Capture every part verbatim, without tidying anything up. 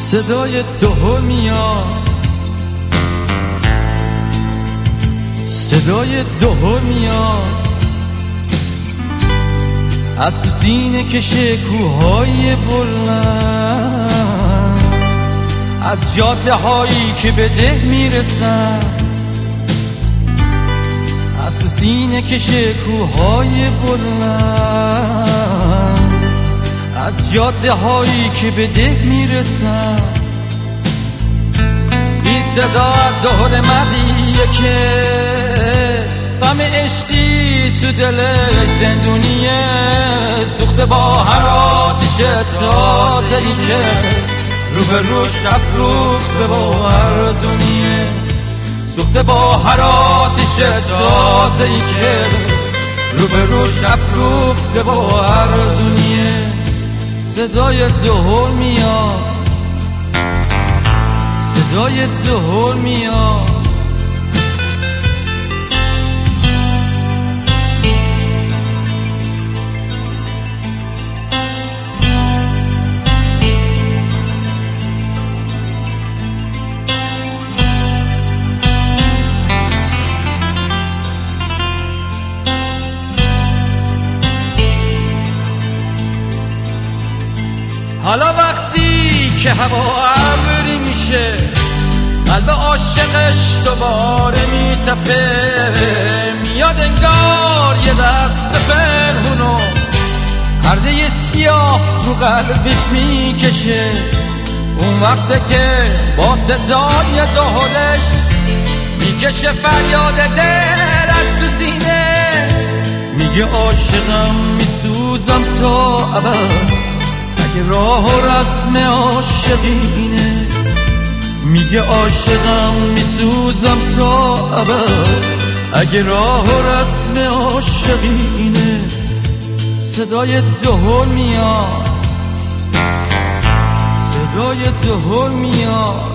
صدای دهل میاد، صدای دهل میاد از تو سینه کشه کوههای بلند، از جاده هایی که به ده میرسن، از تو سینه کشه کوههای بلند، از جاده هایی که به ده میرسن. این صدا از دهل مردیه که غم عشقی تو دلش زندونیه، سوخته با هر آتش تازه‌ای که رو به روش افروخته با ارزونیه، سوخته با هر آتش تازه‌ای که رو به روش افروخته با ارزونیه. صدای دهل میاد، صدای دهل میاد حالا وقتی که هوا ابری میشه، قلب عاشقش دوباره میتپه، میاد انگار یه دست پنهونو پرده سیاه رو قلبش میکشه. اون وقته که با صدای دهلش میکشه فریاد دل از تو سینه، میگه عاشقم میسوزم تا ابد اگه راه و رسم عاشقینه، میگه عاشقم میسوزم تا ابد اگه راه و رسم عاشقینه. صدای دهل میاد، صدای دهل میاد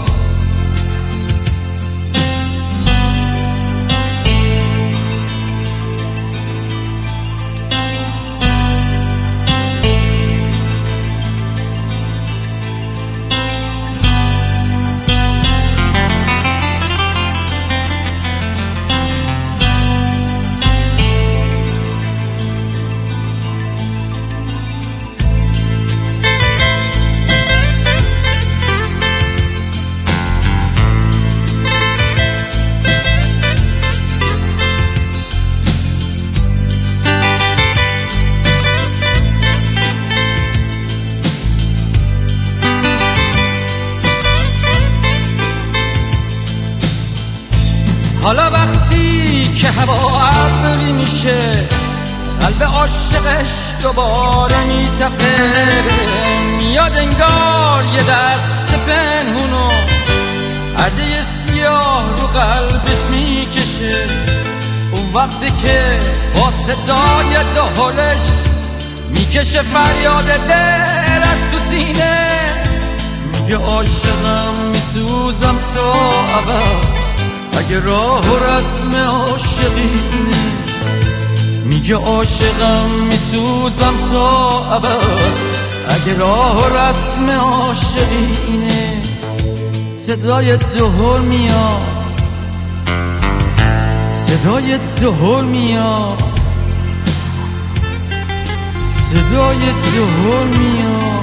حالا وقتی که هوا ابری میشه، قلب عاشقش دوباره میتپه، میاد انگار یه دست پنهونو پرده سیاه رو قلبش میکشه. اون وقتی که با صدای دهلش میکشه فریاد دل از تو سینه، میگه عاشقم میسوزم تا ابد اگه راه و رسم عاشقینه، میگه عاشقم میسوزم تا ابد اگه راه و رسم عاشقینه. صدای دهل میاد، صدای دهل میاد، صدای دهل میاد